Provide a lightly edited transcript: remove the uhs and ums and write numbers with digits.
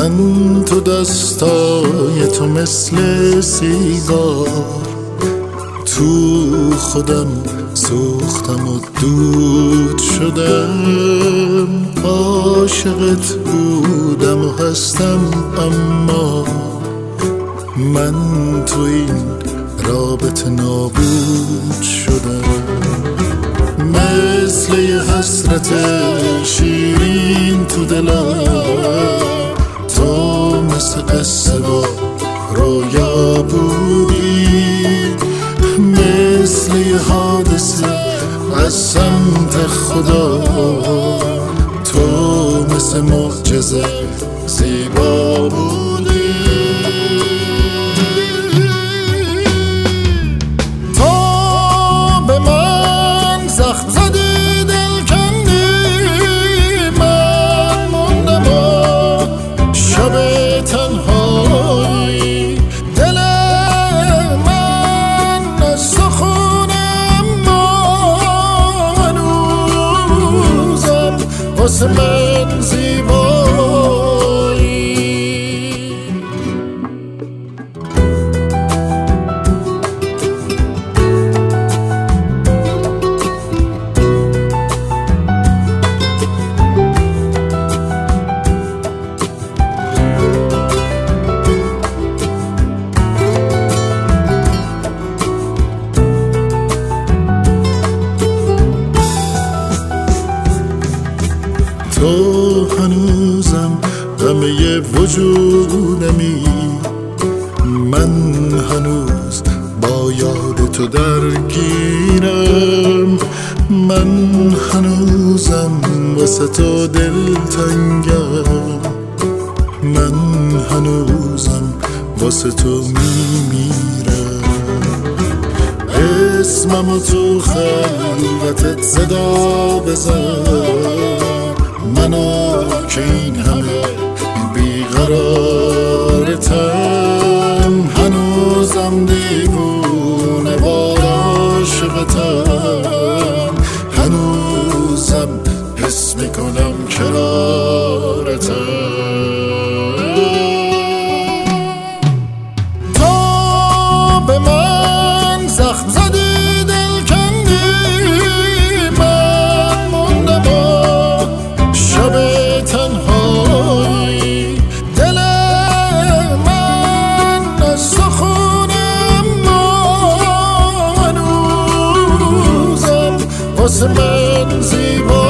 من تو دستای تو مثل سیگار، تو خودم سوختم و دود شدم. عاشقت بودم و هستم، اما من تو این رابطه نابود شدم. مثل یه حسرت شیرین تو دلم، تو مثل قصه با رویا بودی، مثل یه حادثه از سمت خدا، تو مثل معجزه زیبا بودی. تو به من زخم زدی، دل کندی، من موندم و شب تنهایی. دل من از تو خونه، اما هنوزم واسه من زیبایی. تو هنوزم همه وجودمی، من هنوز با یاد تو درگیرم. من هنوزم واسه تو دلتنگم، من هنوزم واسه تو میمیرم. اسممو تو خلوتت صدا بزن، منو که این همه بیقرارتم. هنوزم دیوونه با عاشقتم، هنوزم حس میکنم کنارتم. تو به من زخم زدی، دل کندی، من موندم و شب تنهایی. دل من از تو خونه، اما هنوزم واسه من زیبا.